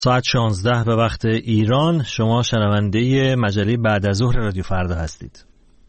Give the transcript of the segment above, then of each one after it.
ساعت 16 به وقت ایران. شما شنونده مجله بعد از ظهر رادیو فردا هستید.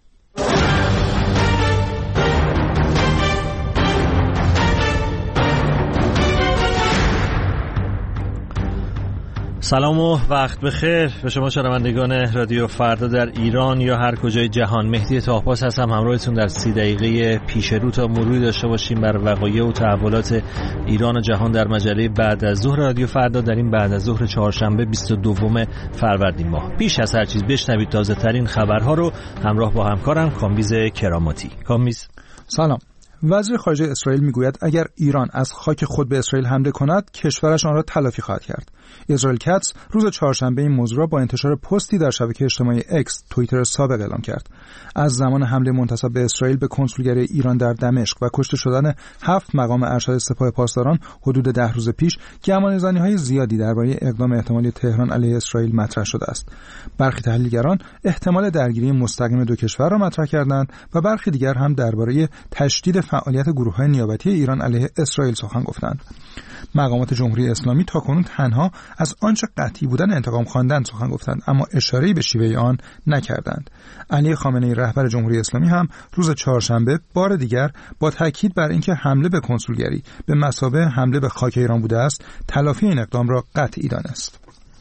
سلام و وقت بخیر به شما شنوندگان رادیو فردا در ایران یا هر کجای جهان. مهدی طاهپاس هستم همراهتون در 30 دقیقه پیش رو تا مروری داشته باشیم بر وقایع و تحولات ایران و جهان در مجله بعد از ظهر رادیو فردا در این بعد از ظهر چهارشنبه 22 فروردین ماه. پیش از هر چیز بشنوید تازه ترین خبرها رو همراه با همکارم کامبیز کراماتی. کامبیز سلام. وزیر خارجه اسرائیل میگوید اگر ایران از خاک خود به اسرائیل حمله کند کشورش آن را تلافی خواهد کرد. اسرائیل کاتس روز چهارشنبه این موضوع را با انتشار پستی در شبکه اجتماعی اکس توییتر سابق اعلام کرد. از زمان حمله منتصب به اسرائیل به کنسولگری ایران در دمشق و کشته شدن 7 مقام ارشد سپاه پاسداران حدود 10 روز پیش گمانه‌زنی‌های زیادی درباره اقدام احتمالی تهران علیه اسرائیل مطرح شده است. برخی تحلیلگران احتمال درگیری مستقیم دو کشور را مطرح کردند و برخی دیگر هم درباره تشدید فعالیت گروه‌های نیابتی ایران علیه اسرائیل سخن گفتند. مقامات جمهوری اسلامی تاکنون تنها از آنچه قطعی بودن انتقام خواندن سخن گفتند، اما اشاره‌ای به شیوه آن نکردند. علی خامنه‌ای رهبر جمهوری اسلامی هم روز چهارشنبه بار دیگر با تاکید بر اینکه حمله به کنسولگری به مثابه حمله به خاک ایران بوده است، تلافی این اقدام را قطعی دانست.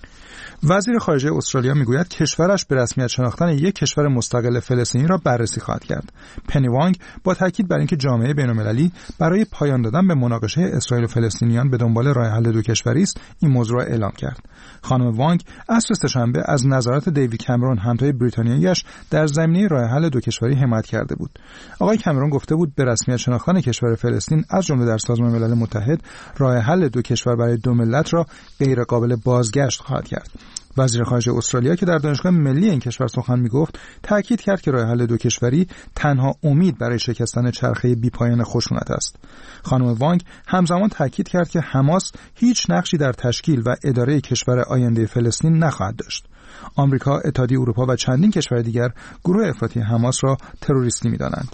وزیر خارجه استرالیا میگوید کشورش به رسمیت شناختن یک کشور مستقل فلسطینی را بررسی خواهد کرد. پنی وانگ با تاکید بر اینکه جامعه بین‌المللی برای پایان دادن به مناقشه اسرائیل و فلسطینیان به دنبال راه حل دو کشوری است، این موضوع را اعلام کرد. خانم وانگ عصر سه‌شنبه از نظارت دیوید کامرون همتای بریتانیایی‌اش در زمینه راه حل دو کشوری حمایت کرده بود. آقای کامرون گفته بود به رسمیت شناختن کشور فلسطین از جمله در سازمان ملل متحد راه حل دو کشور برای دو ملت را غیر قابل بازگشت خواهد کرد. وزیر خارجه استرالیا که در دانشگاه ملی این کشور سخن میگفت تاکید کرد که راه حل دو کشوری تنها امید برای شکستن چرخه بی‌پایان خشونت است. خانم وانگ همزمان تاکید کرد که حماس هیچ نقشی در تشکیل و اداره کشور آینده فلسطین نخواهد داشت. آمریکا، اتحادیه اروپا و چندین کشور دیگر گروه افراطی حماس را تروریستی می‌دانند.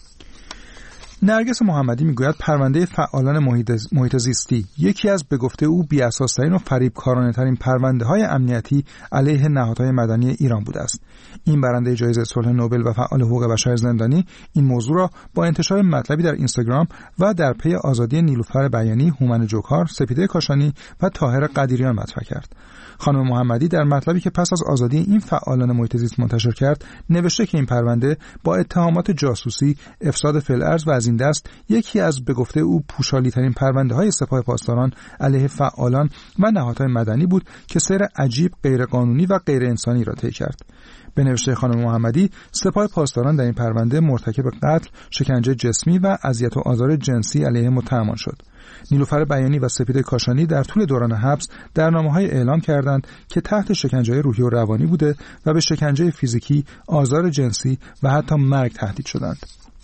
نرگس محمدی میگوید پرونده فعالان محیط زیستی یکی از به گفته او بی‌اساس‌ترین و فریبکارانه‌ترین پرونده‌های امنیتی علیه نهادهای مدنی ایران بوده است. این برنده جایزه صلح نوبل و فعال حقوق بشر زندانی این موضوع را با انتشار مطلبی در اینستاگرام و در پی آزادی نیلوفر بیانی، هومن جوکار، سپیده کاشانی و طاهر قدیریان مطرح کرد. خانم محمدی در مطلبی که پس از آزادی این فعالان محیط زیست منتشر کرد نوشته که این پرونده با اتهامات جاسوسی، افساد فی‌الارض و از این دست یکی از به گفته او پوشالی‌ترین پرونده‌های سپاه پاسداران علیه فعالان و نهادهای مدنی بود که سیر عجیب، غیرقانونی و غیر انسانی را طی کرد. به نوشته خانم محمدی سپاه پاسداران در این پرونده مرتکب قتل، شکنجه جسمی و اذیت و آزار جنسی علیه متهمان شد. نیلوفر بیانی و سپیده کاشانی در طول دوران حبس در نامه‌های اعلام کردند که تحت شکنجه روحی و روانی بوده و به شکنجه فیزیکی، آزار جنسی و حتی مرگ تهدید شدند.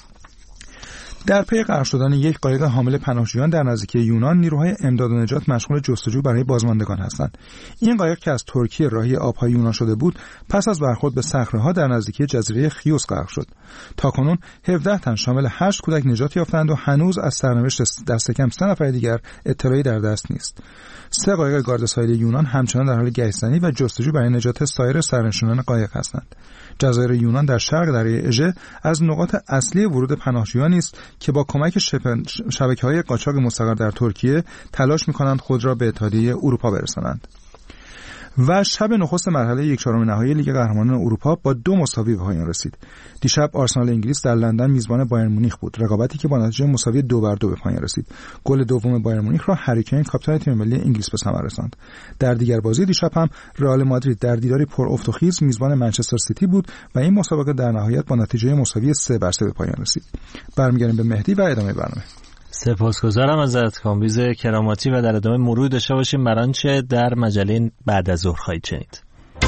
در پی غرق شدن یک قایق حامل پناهجویان در نزدیکی یونان، نیروهای امداد و نجات مشغول جستجو برای بازماندگان هستند. این قایق که از ترکیه راهی آبهای یونان شده بود، پس از برخورد به صخره‌ها در نزدیکی جزیره خیوس غرق شد. تاکنون 17 تن شامل 8 کودک نجات یافتند و هنوز از سرنوشت دست کم 3 نفر دیگر اطلاعی در دست نیست. 3 قایق گارد ساحلی یونان همچنان در حال گشتزنی و جستجو برای نجات سایر سرنشینان قایق هستند. جزایر یونان در شرق دریای اژه از نقاط اصلی ورود پناهجویانی است که با کمک شبکه‌های قاچاق مستقر در ترکیه تلاش می‌کنند خود را به اتحادیه اروپا برسانند. و شب نخست مرحله 1/4 نهایی لیگ قهرمانان اروپا با 2 مساوی به پایان رسید. دیشب آرسنال انگلیس در لندن میزبان بایر مونیخ بود، رقابتی که با نتیجه مساوی 2-2 به پایان رسید. گل دوم بایر مونیخ را هری کین کاپیتان تیم ملی انگلیس به ثمر رساند. در دیگر بازی دیشب هم رئال مادرید در دیداری پر افت و خیز میزبان منچستر سیتی بود و این مسابقه در نهایت با نتیجه مساوی 3-3 به پایان رسید. برمیگردیم به مهدی و ادامه برنامه. سپاسگزارم ازت کامبیز کراماتی و در ادامه مرور داشته باشیم بر آنچه در مجله بعد از ظهر خواهید شنید.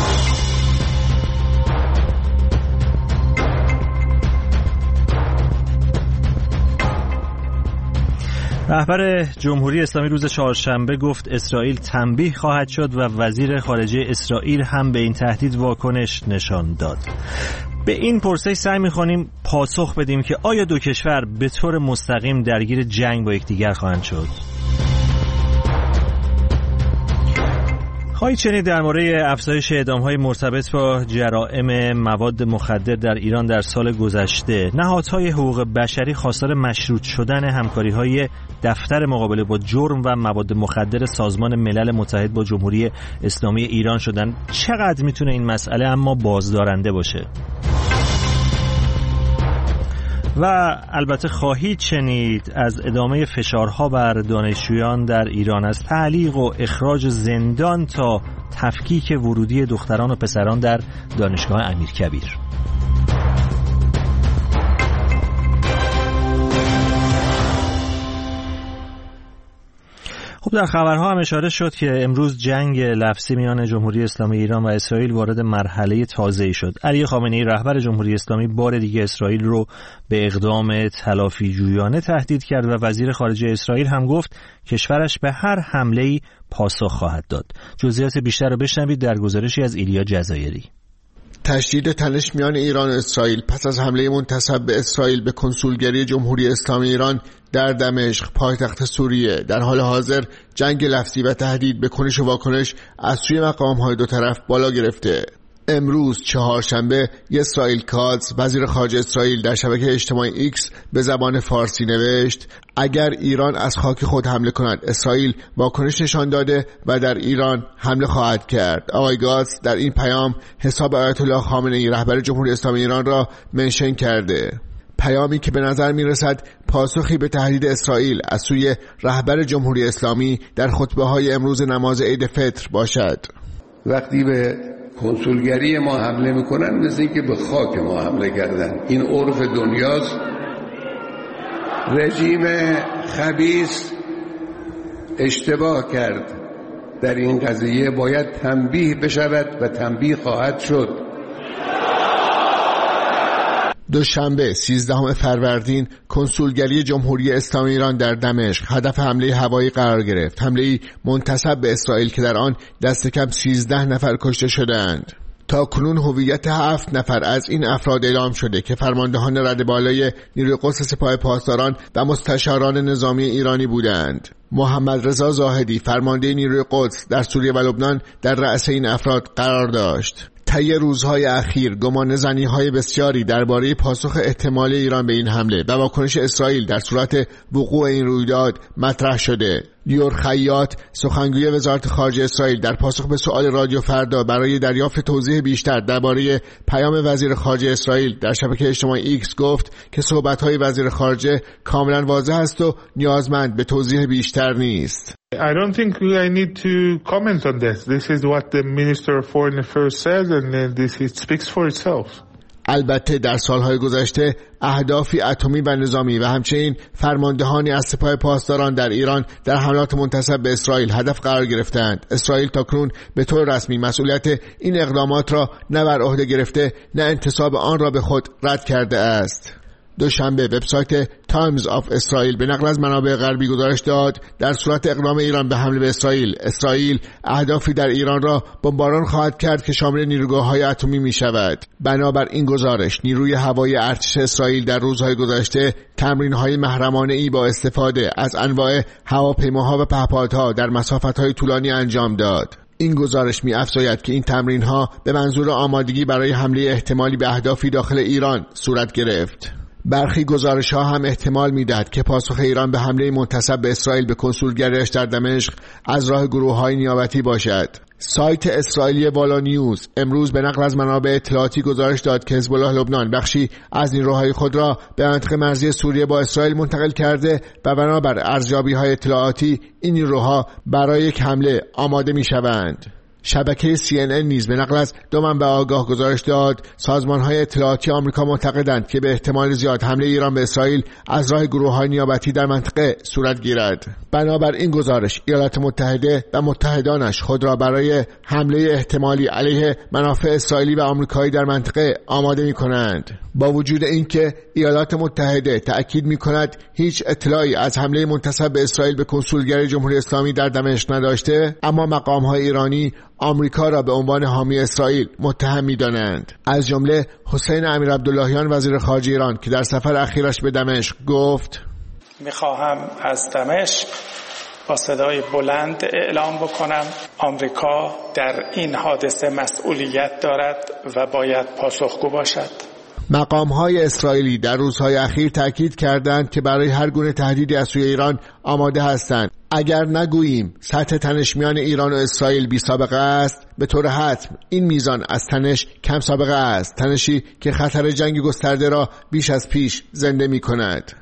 رهبر جمهوری اسلامی روز چهارشنبه گفت اسرائیل تنبیه خواهد شد و وزیر خارجه اسرائیل هم به این تهدید واکنش نشان داد. به این پرسش سعی می‌کنیم پاسخ بدیم که آیا دو کشور به طور مستقیم درگیر جنگ با یکدیگر خواهند شد؟ خواهید شنید درباره افزایش اعدام‌های مرتبط با جرائم مواد مخدر در ایران در سال گذشته. نهادهای حقوق بشری خواستار مشروط شدن همکاری‌های دفتر مقابله با جرم و مواد مخدر سازمان ملل متحد با جمهوری اسلامی ایران شدن. چقدر میتونه این مسئله اما بازدارنده باشه؟ و البته خواهید شنید از ادامه فشارها بر دانشجویان در ایران، از تعلیق و اخراج زندان تا تفکیک ورودی دختران و پسران در دانشگاه امیرکبیر. خب در خبرها هم اشاره شد که امروز جنگ لفظی میان جمهوری اسلامی ایران و اسرائیل وارد مرحله تازه‌ای شد. علی خامنه‌ای رهبر جمهوری اسلامی بار دیگه اسرائیل رو به اقدام تلافی جویانه تهدید کرد و وزیر خارجه اسرائیل هم گفت کشورش به هر حمله‌ای پاسخ خواهد داد. جزئیات بیشتر رو بشنوید در گزارشی از ایلیا جزایری. تشدید تنش میان ایران و اسرائیل پس از حمله منتسب به اسرائیل به کنسولگری جمهوری اسلامی ایران در دمشق پایتخت سوریه در حال حاضر جنگ لفظی و تهدید به کنش و واکنش از سوی مقام‌های دو طرف بالا گرفته. امروز چهارشنبه اسرائیل کاتز وزیر خارجه اسرائیل در شبکه اجتماعی ایکس به زبان فارسی نوشت اگر ایران از خاک خود حمله کند اسرائیل واکنش نشان داده و در ایران حمله خواهد کرد. آقای گاتز در این پیام حساب آیت الله خامنه‌ای رهبر جمهوری اسلامی ایران را منشن کرده. پیامی که به نظر می رسد پاسخی به تهدید اسرائیل از سوی رهبر جمهوری اسلامی در خطبه‌های امروز نماز عید فطر باشد. وقتی به کنسولگری ما حمله میکنن مثل این که به خاک ما حمله کردن. این عرف دنیاست. رژیم خبیث اشتباه کرد در این قضیه، باید تنبیه بشود و تنبیه خواهد شد. دوشنبه 13 فروردین کنسولگری جمهوری اسلامی ایران در دمشق هدف حمله هوایی قرار گرفت. حمله‌ای منتسب به اسرائیل که در آن دست کم 13 نفر کشته شدند. تا کنون هویت 7 نفر از این افراد اعلام شده که فرماندهان رده بالای نیروی قدس سپاه پاسداران و مستشاران نظامی ایرانی بودند. محمد رضا زاهدی فرمانده نیروی قدس در سوریه و لبنان در رأس این افراد قرار داشت. طی روزهای اخیر گمانه‌زنی‌های بسیاری درباره پاسخ احتمالی ایران به این حمله و واکنش اسرائیل در صورت وقوع این رویداد مطرح شده. لیور خیاط سخنگوی وزارت خارجه اسرائیل در پاسخ به سؤال رادیو فردا برای دریافت توضیح بیشتر درباره پیام وزیر خارجه اسرائیل در شبکه اجتماعی ایکس گفت که صحبت‌های وزیر خارجه کاملا واضح است و نیازمند به توضیح بیشتر نیست. I don't think I need to comment on this. This is what the Minister of Foreign Affairs said and this it speaks for itself. البته در سالهای گذشته اهدافی اتمی و نظامی و همچنین فرماندهانی از سپاه پاسداران در ایران در حملات منتسب به اسرائیل هدف قرار گرفتند. اسرائیل تاکنون به طور رسمی مسئولیت این اقدامات را نه بر عهده گرفته نه انتساب آن را به خود رد کرده است. دوشنبه وبسایت تایمز آف اسرائیل به نقل از منابع غربی گزارش داد در صورت اقدام ایران به حمله به اسرائیل اهدافی در ایران را بمباران خواهد کرد که شامل نیروگاه‌های اتمی می‌شود. بنابر این گزارش نیروی هوایی ارتش اسرائیل در روزهای گذشته تمرین‌های محرمانه‌ای با استفاده از انواع هواپیماها و پهپادها در مسافت‌های طولانی انجام داد. این گزارش می‌افزاید که این تمرین‌ها به منظور آمادگی برای حمله احتمالی به اهدافی داخل ایران صورت گرفت. برخی گزارش‌ها هم احتمال می‌دهد که پاسخ ایران به حمله منتسب به اسرائیل به کنسولگریش در دمشق از راه گروه‌های نیابتی باشد. سایت اسرائیلی والا نیوز امروز به نقل از منابع اطلاعاتی گزارش داد که حزب الله لبنان بخشی از نیروهای خود را به منطقه مرزی سوریه با اسرائیل منتقل کرده و بنابر ارزیابی‌های اطلاعاتی این نیروها برای یک حمله آماده می‌شوند. شبکه CNN نیز به نقل از دو منبع آگاه گزارش داد سازمان‌های اطلاعاتی آمریکا معتقدند که به احتمال زیاد حمله ایران به اسرائیل از راه گروه‌های نیابتی در منطقه صورت گیرد. بنابر این گزارش ایالات متحده و متحدانش خود را برای حمله احتمالی علیه منافع اسرائیلی و آمریکایی در منطقه آماده می‌کنند. با وجود اینکه ایالات متحده تأکید می‌کند هیچ اطلاعی از حمله منتسب به اسرائیل به کنسولگری جمهوری اسلامی در دمشق نداشته، اما مقام‌های ایرانی آمریکا را به عنوان حامی اسرائیل متهم می‌دانند. از جمله حسین امیرعبداللهیان وزیر خارجه ایران که در سفر اخیرش به دمشق گفت: می‌خواهم از دمشق با صدای بلند اعلام بکنم آمریکا در این حادثه مسئولیت دارد و باید پاسخگو باشد. مقام‌های اسرائیلی در روزهای اخیر تاکید کردند که برای هر گونه تهدیدی از سوی ایران آماده هستند. اگر نگوییم سطح تنش میان ایران و اسرائیل بی سابقه است، به طور حتم این میزان از تنش کم سابقه است، تنشی که خطر جنگ گسترده را بیش از پیش زنده می‌کند.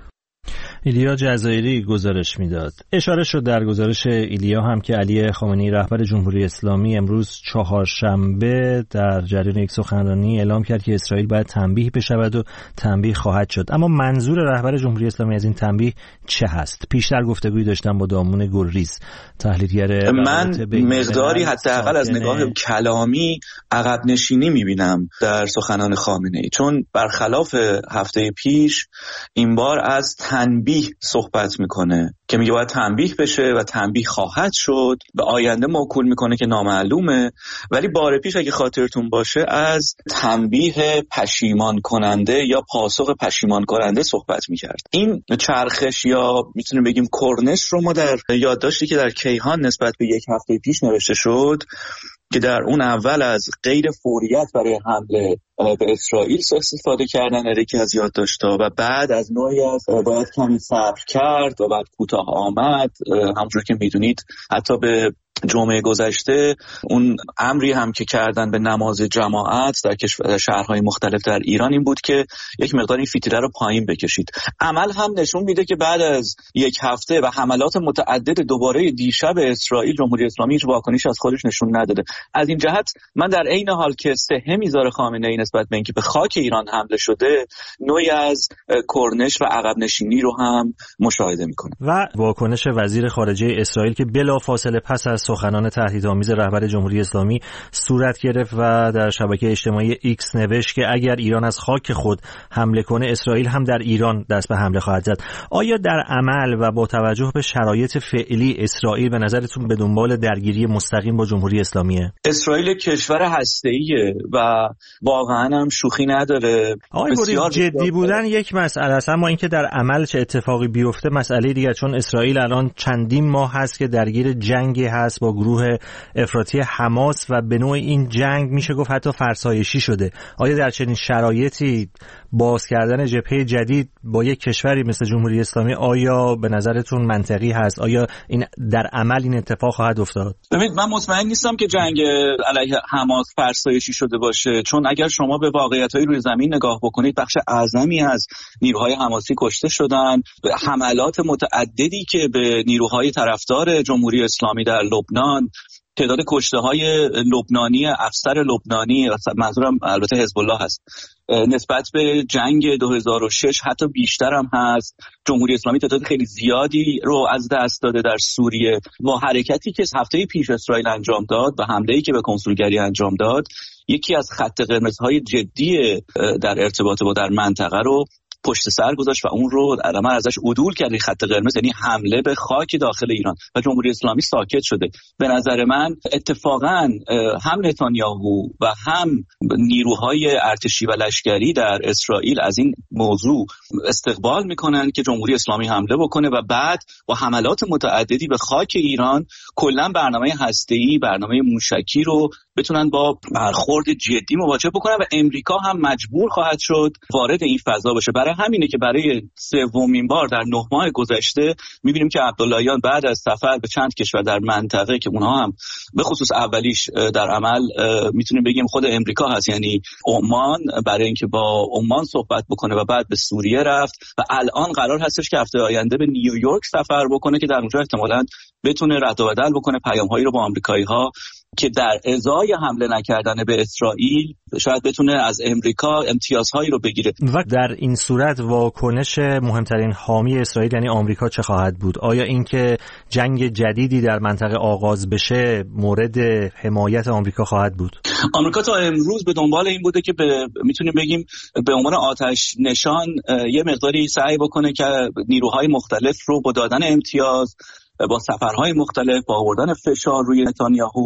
ایلیا جزایری گزارش میداد. اشاره شد در گزارش ایلیا هم که علی خامنه‌ای رهبر جمهوری اسلامی امروز چهارشنبه در جریان یک سخنرانی اعلام کرد که اسرائیل باید تنبیه بشود و تنبیه خواهد شد. اما منظور رهبر جمهوری اسلامی از این تنبیه چه هست؟ پیشتر گفتگویی داشتم با دامون گلریز، تحلیلگر. من مقداری حداقل از نگاه کلامی عقب نشینی میبینم در سخنان خامنه‌ای، چون برخلاف هفته پیش این بار از تنبیه صحبت میکنه که میگه باید تنبیه بشه و تنبیه خواهد شد، به آینده موکول میکنه که نامعلومه. ولی بار پیش اگه خاطرتون باشه از تنبیه پشیمان کننده یا پاسخ پشیمان کننده صحبت میکرد. این چرخش یا میتونیم بگیم کرنش رو ما در یادداشتی که در کیهان نسبت به یک هفته پیش نوشته شد که در اون اول از غیر فوریت برای حمله به اسرائیل استفاده کردن در یکی از یادداشت‌ها و بعد از نوعی از باید کمی صبر کرد و بعد کوتاه آمد. همونجور که میدونید حتی به جمعه گذشته اون امری هم که کردن به نماز جماعت در شهرهای مختلف در ایران این بود که یک مقدار این فتیله رو پایین بکشید. عمل هم نشون میده که بعد از یک هفته و حملات متعدد دوباره دیشب اسرائیل، جمهوری اسلامی هیچ واکنشی از خودش نشون نداده. از این جهت من در عین حال که سهه میذاره خامنه‌ای نسبت به اینکه به خاک ایران حمله شده، نوعی از کرنش و عقب نشینی رو هم مشاهده میکنه. و واکنش وزیر خارجه اسرائیل که بلافاصله پس از سخنان تهدیدآمیز رهبر جمهوری اسلامی صورت گرفت و در شبکه اجتماعی ایکس نوشت که اگر ایران از خاک خود حمله کنه، اسرائیل هم در ایران دست به حمله خواهد زد. آیا در عمل و با توجه به شرایط فعلی اسرائیل به نظرتون به دنبال درگیری مستقیم با جمهوری اسلامیه؟ اسرائیل کشور هسته‌ایه و واقعا هم شوخی نداره. بسیار جدی بودن یک مسئله است، اما اینکه در عمل چه اتفاقی بیفته مسئله دیگه، چون اسرائیل الان چندین ماه هست که درگیر جنگی هست با گروه افراطی حماس و به نوع این جنگ میشه گفت حتی فرسایشی شده. آیا در چنین شرایطی باز کردن جبهه جدید با یک کشوری مثل جمهوری اسلامی آیا به نظرتون منطقی هست؟ آیا این در عمل این اتفاق خواهد افتاد؟ ببینید، من مطمئن نیستم که جنگ علیه حماس فرسایشی شده باشه، چون اگر شما به واقعیت‌های روی زمین نگاه بکنید، بخش اعظمی از نیروهای حماسی کشته شدن. حملات متعددی که به نیروهای طرفدار جمهوری اسلامی در لبنان، تعداد کشته‌های لبنانی، افسر لبنانی، منظورم البته حزب الله هست، نسبت به جنگ 2006 حتی بیشتر هم هست. جمهوری اسلامی تعداد خیلی زیادی رو از دست داده در سوریه. با حرکتی که هفته پیش اسرائیل انجام داد و حمله‌ای که به کنسولگری انجام داد، یکی از خط قرمزهای جدی در ارتباط با در منطقه رو پشت سر گذاشت و اون رو در عمل ازش عدول کرد. خط قرمز یعنی حمله به خاک داخل ایران و جمهوری اسلامی ساکت شده. به نظر من اتفاقا هم نتانیاهو و هم نیروهای ارتشی و لشکری در اسرائیل از این موضوع استقبال میکنن که جمهوری اسلامی حمله بکنه و بعد با حملات متعددی به خاک ایران کلا برنامه هسته‌ای، برنامه موشکی رو بتونن با برخورد جدی مواجه بکنن و امریکا هم مجبور خواهد شد وارد این فضا بشه. برای همینه که برای سومین بار در 9 ماه گذشته می‌بینیم که عبداللهیان بعد از سفر به چند کشور در منطقه که اونها هم به خصوص اولیش در عمل میتونیم بگیم خود امریکا هست، یعنی عمان، برای اینکه با عمان صحبت بکنه و بعد به سوریه رفت و الان قرار هستش که هفته آینده به نیویورک سفر بکنه که در اونجا احتمالاً بتونه رد و بدل بکنه پیام‌هایی رو با آمریکایی‌ها که در ازای حمله نکردن به اسرائیل شاید بتونه از امریکا امتیازهایی رو بگیره. و در این صورت واکنش مهمترین حامی اسرائیل یعنی آمریکا چه خواهد بود؟ آیا اینکه جنگ جدیدی در منطقه آغاز بشه مورد حمایت آمریکا خواهد بود؟ آمریکا تا امروز به دنبال این بوده که میتونیم بگیم به عنوان آتش نشان یه مقداری سعی بکنه که نیروهای مختلف رو با دادن امتیاز، با سفرهای مختلف، با آوردن فشار روی نتانیاهو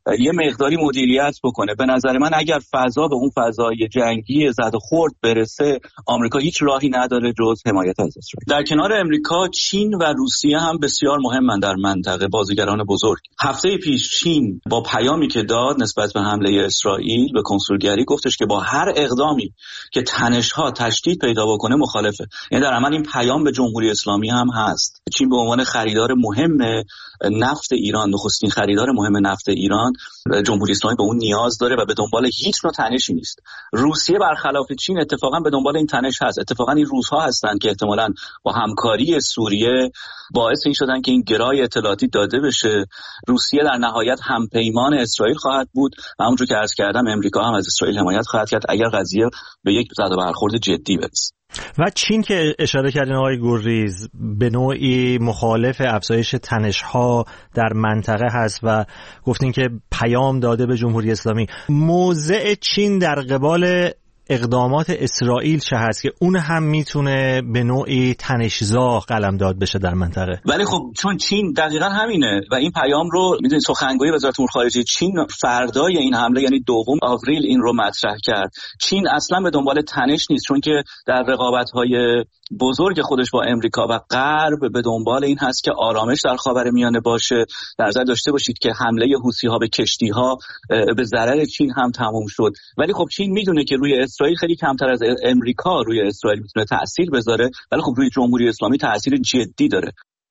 یه مقداری مدیریت بکنه. به نظر من اگر فضا به اون فضای جنگی زد و خورد برسه، آمریکا هیچ راهی نداره جز حمایت از اسرائیل. در کنار امریکا، چین و روسیه هم بسیار مهمن در منطقه، بازیگران بزرگ. هفته پیش چین با پیامی که داد نسبت به حمله اسرائیل به کنسولگری گفتش که با هر اقدامی که تنش‌ها تشدید پیدا بکنه مخالفه. یعنی در عمل این پیام به جمهوری اسلامی هم هست. چین به عنوان خریدار مهم نفت ایران، نخستین خریدار مهم نفت ایران، جمهوری اسلامی به اون نیاز داره و به دنبال هیچ نوع تنشی نیست. روسیه برخلاف چین اتفاقا به دنبال این تنش هست. اتفاقا این روزها هستند که احتمالاً با همکاری سوریه باعث این شدن که این گرای اطلاعاتی داده بشه. روسیه در نهایت همپیمان اسرائیل خواهد بود و همونجور که عرض کردم امریکا هم از اسرائیل حمایت خواهد کرد اگر قضیه به یک زد و برخورد جدی برسه. و چین که اشاره کردین آقای گلریز به نوعی مخالف افزایش تنش‌ها در منطقه هست و گفتین که پیام داده به جمهوری اسلامی. موضع چین در قبال اقدامات اسرائیل چه هست که اون هم میتونه به نوعی تنش‌زا قلمداد بشه در منطقه؟ ولی خب چون چین دقیقاً همینه و این پیام رو میدونید سخنگوی وزارت امور خارجه چین فردای این حمله یعنی 2 آوریل این رو مطرح کرد. چین اصلا به دنبال تنش نیست، چون که در رقابت‌های بزرگ خودش با امریکا و غرب به دنبال این هست که آرامش در خاورمیانه باشه. در نظر داشته باشید که حمله حوثی‌ها به کشتی‌ها به ضرر چین هم تموم شد. ولی خب چین میدونه که روی اسرائیل خیلی کمتر از امریکا روی اسرائیل میتونه تأثیر بذاره، ولی خب روی جمهوری اسلامی تأثیر جدی داره.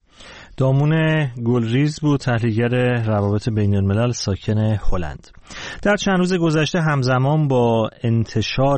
دامون گلریز بود، تحلیلگر روابط بین الملل ساکن هلند. در چند روز گذشته همزمان با انتشار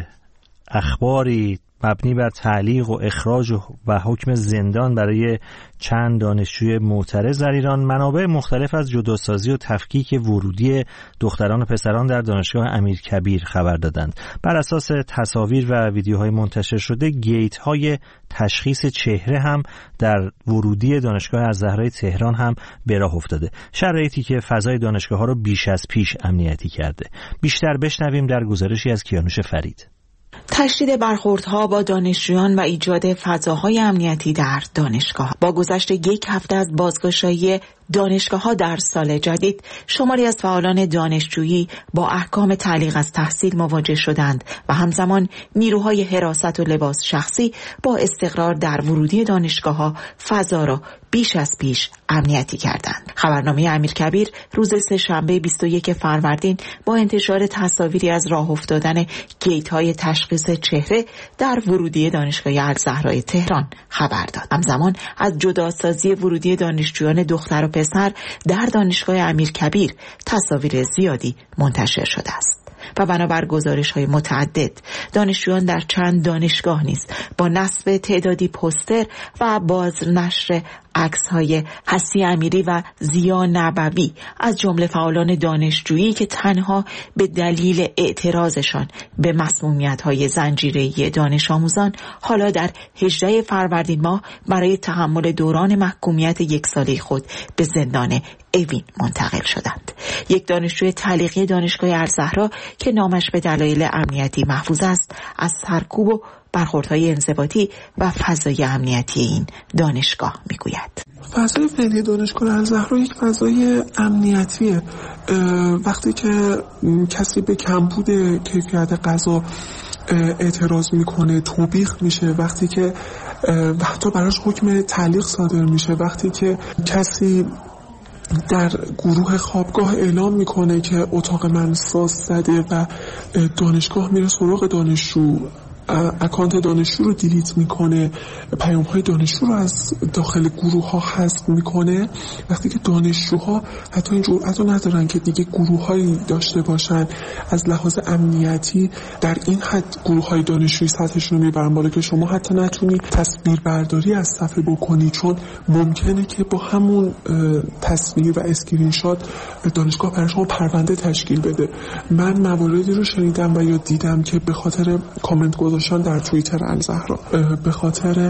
اخباری مبنی بر تعلیق و اخراج و حکم زندان برای چند دانشجوی معترض در ایران، منابع مختلف از جداسازی و تفکیک ورودی دختران و پسران در دانشگاه امیرکبیر خبر دادند. بر اساس تصاویر و ویدیوهای منتشر شده، گیت‌های تشخیص چهره هم در ورودی دانشگاه الزهرای تهران هم به راه افتاده، شرایطی که فضای دانشگاه‌ها را بیش از پیش امنیتی کرده. بیشتر بشنویم در گزارشی از کیانوش فرید. تشدید برخوردها با دانشجویان و ایجاد فضاهای امنیتی در دانشگاه. با گذشت 1 هفته از بازگشایی دانشگاه‌ها در سال جدید، شماری از فعالان دانشجویی با احکام تعلیق از تحصیل مواجه شدند و همزمان نیروهای حراست و لباس شخصی با استقرار در ورودی دانشگاه‌ها فضا را بیش از پیش امنیتی کردند. خبرنامه امیرکبیر روز سه‌شنبه 21 فروردین با انتشار تصاویری از راه افتادن گیت‌های تشخیص چهره در ورودی دانشگاه الزهرای تهران خبر داد. همزمان از جداسازی ورودی دانشجویان دختر و پسر در دانشگاه امیرکبیر تصاویر زیادی منتشر شده است. و بنابر گزارش‌های متعدد، دانشجویان در چند دانشگاه نیز با نصب تعدادی پوستر و بازنشر عکس‌های هستی امیری و زیا نبوی از جمله فعالان دانشجویی که تنها به دلیل اعتراضشان به مسمومیت‌های زنجیره‌ای دانش آموزان حالا در 18 فروردین ماه برای تحمل دوران محکومیت 1 ساله خود به زندان اوین منتقل شدند. یک دانشجوی تعلیقی دانشگاه الزهرا که نامش به دلایل امنیتی محفوظ است، از سرکوب و برخوردهای انضباطی و فضای امنیتی این دانشگاه میگوید. فضای فعلی دانشگاه الزهرا یک فضای امنیتیه. وقتی که کسی به کمبود کیفیت غذا اعتراض میکنه، توبیخ میشه، وقتی که حتی براش حکم تعلیق صادر میشه، وقتی که کسی در گروه خوابگاه اعلام میکنه که اتاق من ساز زده و دانشگاه میره سراغ دانشجو، اکانت دانشجو رو دیلیت میکنه، پیام‌های دانشجو رو از داخل گروه ها حذف میکنه، وقتی که دانشجوها حتی این جرأت رو ندارن که دیگه گروه‌هایی داشته باشن از لحاظ امنیتی در این حد گروه‌های دانشجویی سطحشون رو میبرن بالا که شما حتی نتونی تصویر برداری از صفحه بکنی، چون ممکنه که با همون تصویر و اسکرین شات دانشگاه برای شما پرونده تشکیل بده. من مواردی رو شنیدم و یا دیدم که به خاطر کامنت گذاشتن در توییتر الزهرا، به خاطر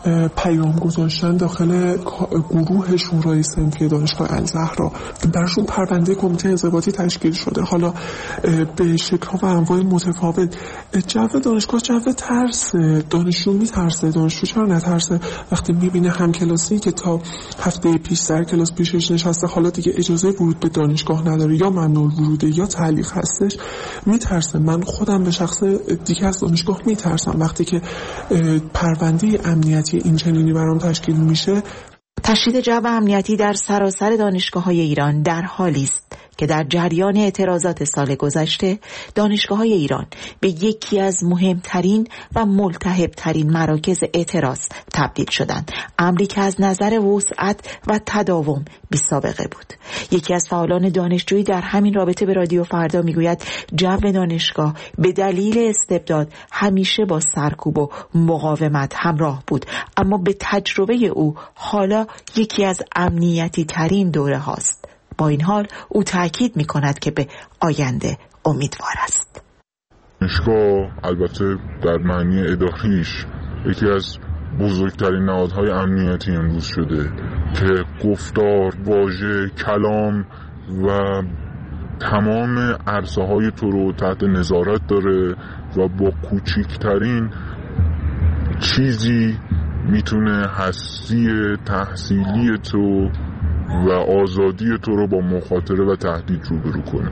پیام گذاشتن داخل گروه شورای صنفی دانشگاه الزهرا. براشون پرونده کمیته انضباطی تشکیل شده، حالا به شکل‌ها و انواع متفاوت. جو دانشگاه جو ترس، دانشجو میترسه. دانشجو چرا نترسه وقتی میبینه همکلاسی که تا هفته پیش سر کلاس پیشش نشسته حالا دیگه اجازه ورود به دانشگاه نداره، یا ممنوع وروده یا تعلیق هستش، میترسه. من خودم به شخص دیگه از دانشگاه میترسم وقتی که پرونده امنیتی این چنینی برام تشکیل میشه. تشدید جو امنیتی در سراسر دانشگاه‌های ایران در حالی است که در جریان اعتراضات سال گذشته دانشگاه‌های ایران به یکی از مهمترین و ملتهب‌ترین مراکز اعتراض تبدیل شدند، امری که از نظر وسعت و تداوم بی‌سابقه بود. یکی از فعالان دانشجویی در همین رابطه به رادیو فردا میگوید جو دانشگاه به دلیل استبداد همیشه با سرکوب و مقاومت همراه بود، اما به تجربه او حالا یکی از امنیتی ترین دوره هاست. با این حال او تأکید می کند که به آینده امیدوار است. دانشگاه البته در معنی اداریش یکی از بزرگترین نهادهای امنیتی امروز شده که گفتار، واژه، کلام و تمام عرصه‌های تو رو تحت نظارت داره و با کوچکترین چیزی میتونه هستی تحصیلی تو و آزادی تو رو با مخاطره و تهدید روبرو کنه.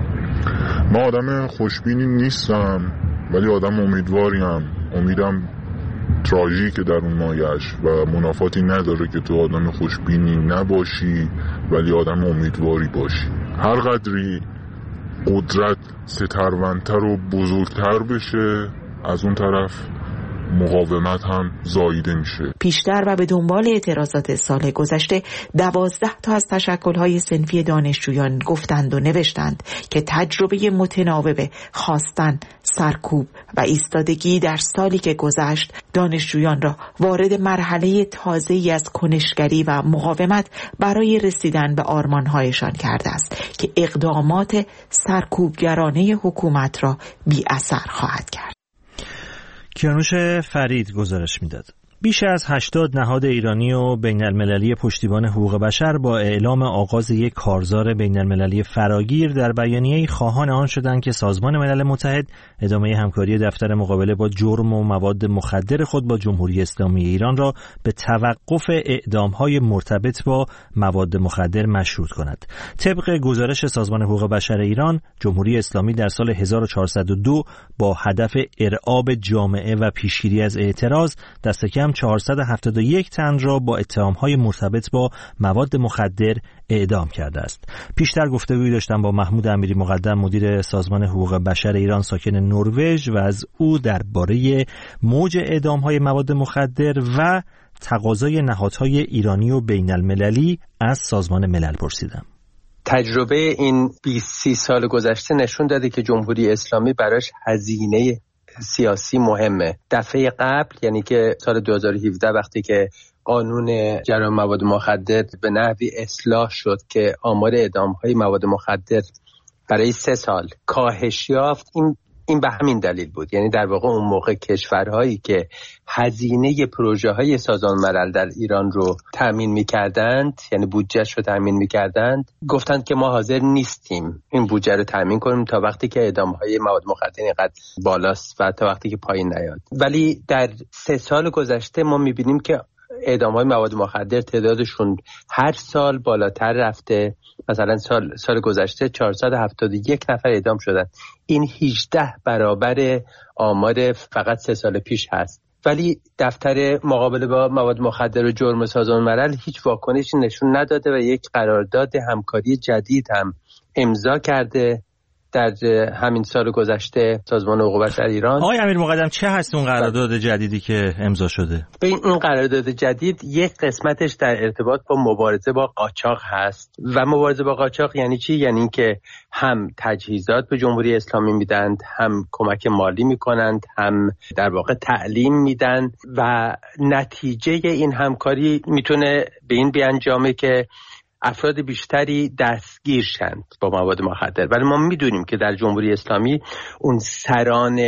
من آدم خوشبینی نیستم ولی آدم امیدواریم. امیدم تراژیکه در اون مایش و منافاتی نداره که تو آدم خوشبینی نباشی ولی آدم امیدواری باشی. هر قدری قدرت سترونتر و بزرگتر بشه از اون طرف مقاومت هم زاییده میشه. پیشتر و به دنبال اعتراضات سال گذشته 12 تا از تشکل‌های صنفی دانشجویان گفتند و نوشتند که تجربه متناوب خواستن، سرکوب و ایستادگی در سالی که گذشت دانشجویان را وارد مرحله تازه‌ای از کنشگری و مقاومت برای رسیدن به آرمان‌هایشان کرده است که اقدامات سرکوبگرانه حکومت را بی اثر خواهد کرد. کیانوش فرید گزارش میداد. بیش از 80 نهاد ایرانی و بین المللی پشتیبان حقوق بشر با اعلام آغاز یک کارزار بین المللی فراگیر در بیانیه‌ای خواهان آن شدند که سازمان ملل متحد ادامه همکاری دفتر مقابله با جرم و مواد مخدر خود با جمهوری اسلامی ایران را به توقف اعدام‌های مرتبط با مواد مخدر مشروط کند. طبق گزارش سازمان حقوق بشر ایران، جمهوری اسلامی در سال 1402 با هدف ارعاب جامعه و پیشگیری از اعتراض دست کم 471 تن را با اتهام‌های مرتبط با مواد مخدر اعدام کرده است. پیشتر گفتگویی داشتم با محمود امیری مقدم، مدیر سازمان حقوق بشر ایران ساکن نروژ، و از او درباره موج اعدام‌های مواد مخدر و تقاضای نهادهای ایرانی و بین المللی از سازمان ملل پرسیدم. تجربه این 20-30 سال گذشته نشون داده که جمهوری اسلامی براش هزینه سیاسی مهمه. دفعه قبل، یعنی که سال 2017 وقتی که قانون جرائم مواد مخدر به نحوی اصلاح شد که آمار اعدام‌های مواد مخدر برای 3 سال کاهش یافت، این به همین دلیل بود. یعنی در واقع اون موقع کشورهایی که هزینه پروژه‌های سازمان ملل در ایران رو تأمین می‌کردند، یعنی بودجه‌اش رو تأمین می‌کردند، گفتند که ما حاضر نیستیم این بودجه رو تأمین کنیم تا وقتی که اعدام‌های مواد مخدر اینقدر بالاست و تا وقتی که پایین نیاد. ولی در 3 سال گذشته ما می‌بینیم که اعدام‌های مواد مخدر تعدادشون هر سال بالاتر رفته. مثلا سال گذشته 471 نفر اعدام شدن. این 18 برابر آمار فقط 3 سال پیش هست. ولی دفتر مقابله با مواد مخدر و جرم سازمان ملل هیچ واکنشی نشون نداده و یک قرارداد همکاری جدید هم امضا کرده در همین سال گذشته سازمان حقوق بشر ایران. آقای امیر مقدم، چه هست اون قرارداد جدیدی که امضا شده؟ این قرارداد جدید یک قسمتش در ارتباط با مبارزه با قاچاق هست. و مبارزه با قاچاق یعنی چی؟ یعنی این که هم تجهیزات به جمهوری اسلامی میدن، هم کمک مالی میکنند، هم در واقع تعلیم میدن و نتیجه این همکاری میتونه به این بیانجامه که افراد بیشتری دستگیر شند با مواد مخدر. ولی ما میدونیم که در جمهوری اسلامی اون سران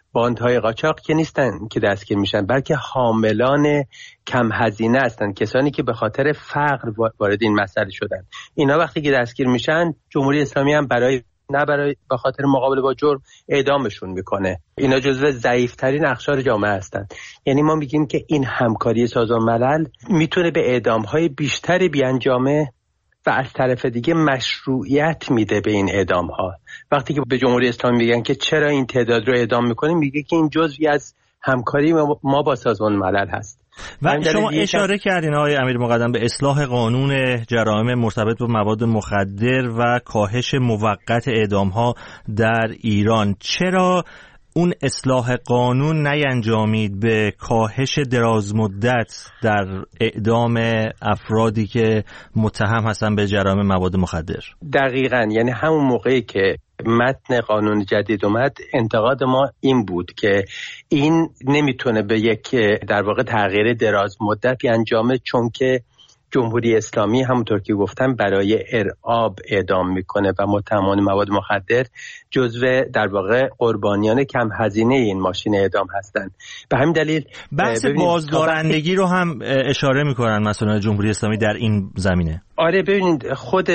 باندهای قاچاق که نیستن که دستگیر میشن، بلکه حاملان کم هزینه هستن، کسانی که به خاطر فقر وارد این مسئله شدن. اینا وقتی که دستگیر میشن، جمهوری اسلامی هم برای به خاطر مقابله با جرم اعدامشون میکنه. اینا جزو ضعیف‌ترین اقشار جامعه هستند. یعنی ما میگیم که این همکاری سازمان ملل میتونه به اعدام‌های بیشتری بیانجامه و از طرف دیگه مشروعیت میده به این اعدام‌ها. وقتی که به جمهوری اسلامی میگن که چرا این تعداد رو اعدام میکنیم، میگه که این جزوی از همکاری ما با سازمان ملل هست. و شما اشاره کردین آقای امیر مقدم به اصلاح قانون جرایم مرتبط با مواد مخدر و کاهش موقت اعدام‌ها در ایران. چرا اون اصلاح قانون نینجامید به کاهش درازمدت در اعدام افرادی که متهم هستن به جرایم مواد مخدر؟ دقیقاً، یعنی همون موقعی که متن قانون جدید اومد، انتقاد ما این بود که این نمیتونه به یک در واقع تغییر دراز مدتی انجامه، چون که جمهوری اسلامی همونطور که گفتم برای ارعاب اعدام میکنه و متهمان مواد مخدر جزو در واقع قربانیان کم هزینه این ماشین اعدام هستند. به همین دلیل بحث بازدارندگی رو هم اشاره میکنن مسئولان جمهوری اسلامی در این زمینه. آره، ببینید خود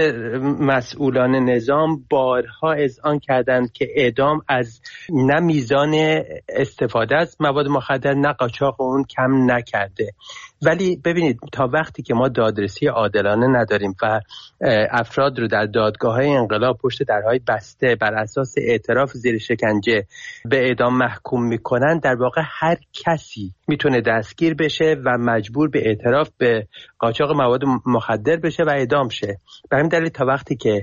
مسئولان نظام بارها اذعان کردند که اعدام از نه میزان استفاده از مواد مخدر نه قاچاق اون کم نکرده. ولی ببینید تا وقتی که ما دادرسی عادلانه نداریم و افراد رو در دادگاه‌های انقلاب پشت درهای بسته بر اساس اعتراف زیر شکنجه به اعدام محکوم میکنن، در واقع هر کسی میتونه دستگیر بشه و مجبور به اعتراف به قاچاق مواد مخدر بشه و اعدام شه. به همین دلیل تا وقتی که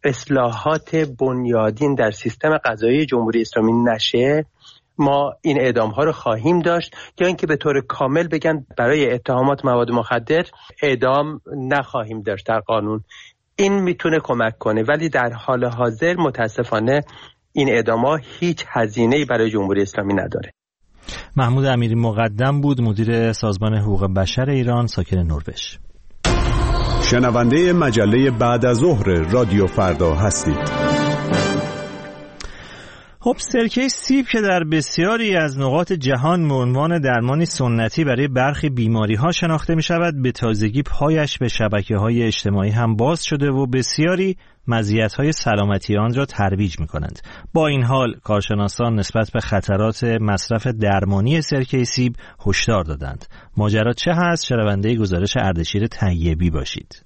اصلاحات بنیادین در سیستم قضایی جمهوری اسلامی نشه، ما این اعدام ها رو خواهیم داشت، یا اینکه به طور کامل بگن برای اتهامات مواد مخدر اعدام نخواهیم داشت در قانون. این میتونه کمک کنه، ولی در حال حاضر متاسفانه این اعدام ها هیچ هزینه‌ای برای جمهوری اسلامی نداره. محمود امیری مقدم بود، مدیر سازمان حقوق بشر ایران، ساکن نروژ. شنونده مجله بعد از ظهر رادیو فردا هستید. خب سرکه سیب که در بسیاری از نقاط جهان به عنوان درمانی سنتی برای برخی بیماری‌ها شناخته می‌شود، به تازگی پایش به شبکه‌های اجتماعی هم باز شده و بسیاری مزیت‌های سلامتی آن را ترویج می‌کنند. با این حال کارشناسان نسبت به خطرات مصرف درمانی سرکه سیب هشدار دادند. ماجرا چه هست؟ شنونده گزارش اردشیر طیبی باشید.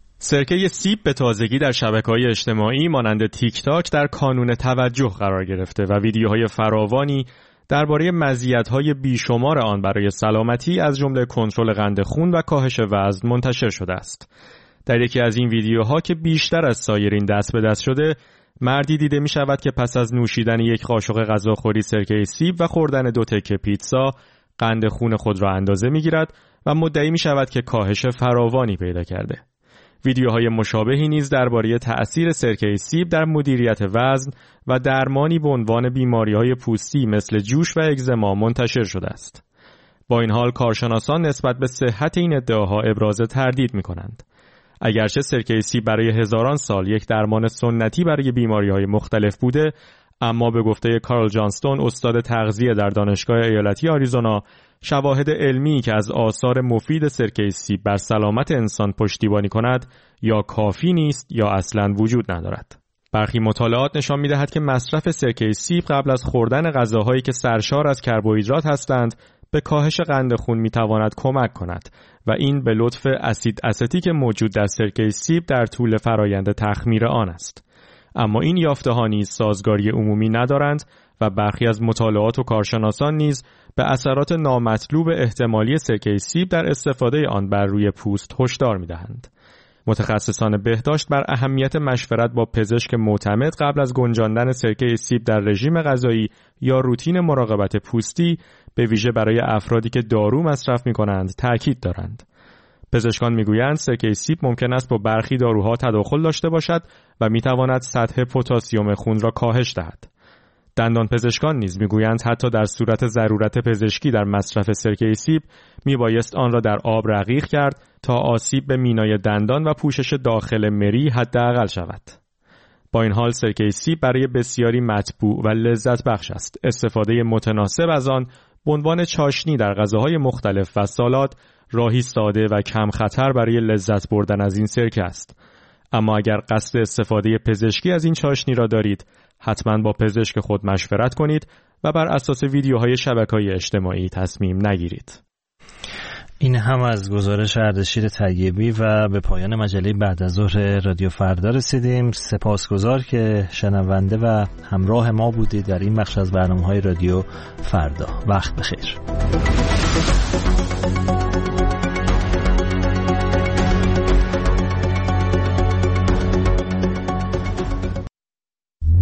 سرکه سیب به تازگی در شبکه‌های اجتماعی مانند تیک تاک در کانون توجه قرار گرفته و ویدیوهای فراوانی درباره مزیت‌های بیشمار آن برای سلامتی از جمله کنترل قند خون و کاهش وزن منتشر شده است. در یکی از این ویدیوها که بیشتر از سایرین دست به دست شده، مردی دیده می شود که پس از نوشیدن یک قاشق غذاخوری سرکه سیب و خوردن 2 تکه پیتزا قند خون خود را اندازه می گیرد و مدعی می شود که کاهش فراوانی پیدا کرده. ویدیوهای مشابهی نیز درباره تأثیر سرکه سیب در مدیریت وزن و درمانی به عنوان بیماری‌های پوستی مثل جوش و اگزما منتشر شده است. با این حال کارشناسان نسبت به صحت این ادعاها ابراز تردید می‌کنند. اگرچه سرکه سیب برای هزاران سال یک درمان سنتی برای بیماری‌های مختلف بوده، اما به گفته کارل جانستون، استاد تغذیه در دانشگاه ایالتی آریزونا، شواهد علمی که از آثار مفید سرکه سیب بر سلامت انسان پشتیبانی کند یا کافی نیست یا اصلاً وجود ندارد. برخی مطالعات نشان می‌دهد که مصرف سرکه سیب قبل از خوردن غذاهایی که سرشار از کربوهیدرات هستند به کاهش قند خون می‌تواند کمک کند و این به لطف اسید استیک موجود در سرکه سیب در طول فرایند تخمیر آن است. اما این یافته‌ها نیز سازگاری عمومی ندارند و برخی از مطالعات و کارشناسان نیز به اثرات نامطلوب احتمالی سرکه سیب در استفاده آن بر روی پوست هشدار می‌دهند. متخصصان بهداشت بر اهمیت مشورت با پزشک معتمد قبل از گنجاندن سرکه سیب در رژیم غذایی یا روتین مراقبت پوستی، به ویژه برای افرادی که دارو مصرف می‌کنند، تأکید دارند. پزشکان میگویند سرکه سیب ممکن است با برخی داروها تداخل داشته باشد و میتواند سطح پتاسیم خون را کاهش دهد. دندان پزشکان نیز میگویند حتی در صورت ضرورت پزشکی در مصرف سرکه سیب میبایست آن را در آب رقیق کرد تا آسیب به مینای دندان و پوشش داخل مری حداقل شود. با با این حال سرکه سیب برای بسیاری مطبوع و لذت بخش است. استفاده متناسب از آن به عنوان چاشنی در غذاهای مختلف و سالاد راهی ساده و کم خطر برای لذت بردن از این سرکه است. اما اگر قصد استفاده پزشکی از این چاشنی را دارید، حتما با پزشک خود مشورت کنید و بر اساس ویدیوهای شبکه‌های اجتماعی تصمیم نگیرید. این هم از گزارش اردشیر طیبی و به پایان مجله بعد از ظهر رادیو فردا رسیدیم. سپاسگزار که شنونده و همراه ما بودید در این بخش از برنامه‌های رادیو فردا. وقت بخیر.